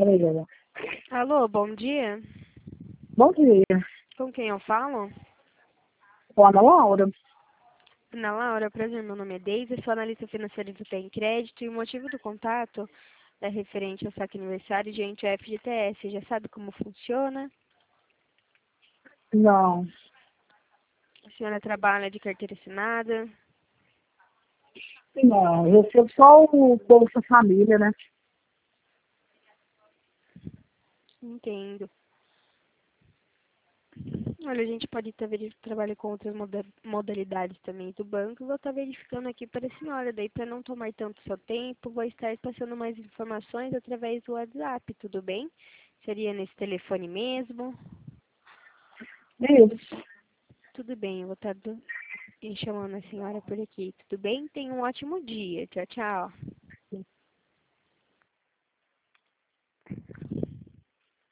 Ela. Alô, bom dia. Bom dia. Com quem eu falo? Com a Ana Laura. Ana Laura, prazer, meu nome é Deise, sou analista financeira do Tem Crédito e o motivo do contato é referente ao saque aniversário de FGTS. Já sabe como funciona? Não. A senhora trabalha de carteira assinada? Não, eu recebo só o Bolsa Família, né? Entendo. Olha, a gente pode estar trabalhando com outras modalidades também do banco. Vou estar verificando aqui para a senhora. Daí, para não tomar tanto seu tempo, vou estar passando mais informações através do WhatsApp, tudo bem? Seria nesse telefone mesmo? Isso. Tudo bem, eu vou estar chamando a senhora por aqui, tudo bem? Tenha um ótimo dia. Tchau, tchau.